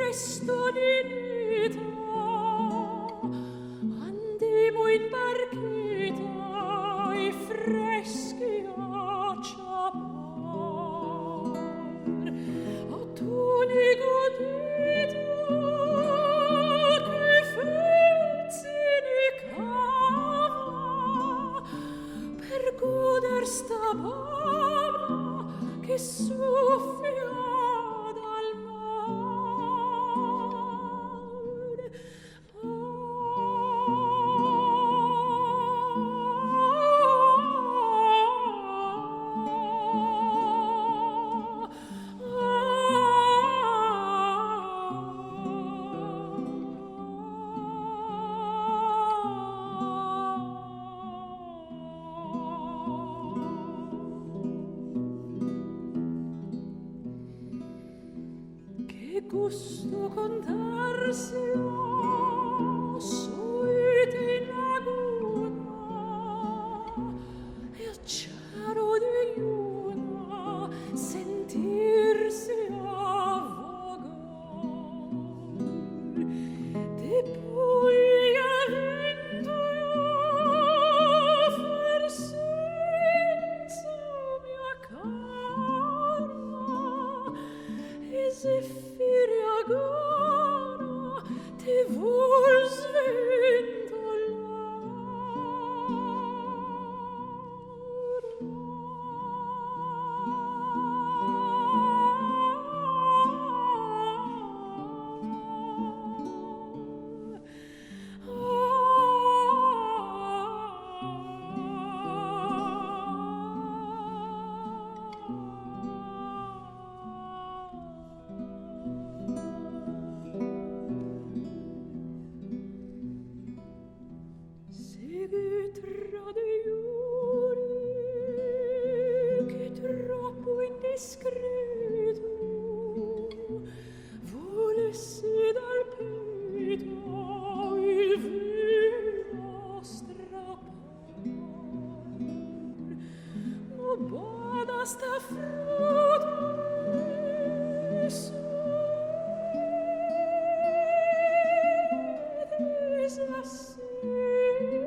presto dinita, andemo in barchetta e freschi a ciapar. A toni godita, che felzi ne cava, per goder sta barba che soffia dal mare. Che gusto contarsi solite in laguna e a cielo di luna sentirsi avvogar di puglia vento far senza mia cara e zeffiri agora ti vuol Segui tra dei iuri che troppo indiscreto volessi dal peto il vino strappar. Ma bada sta fruta e sede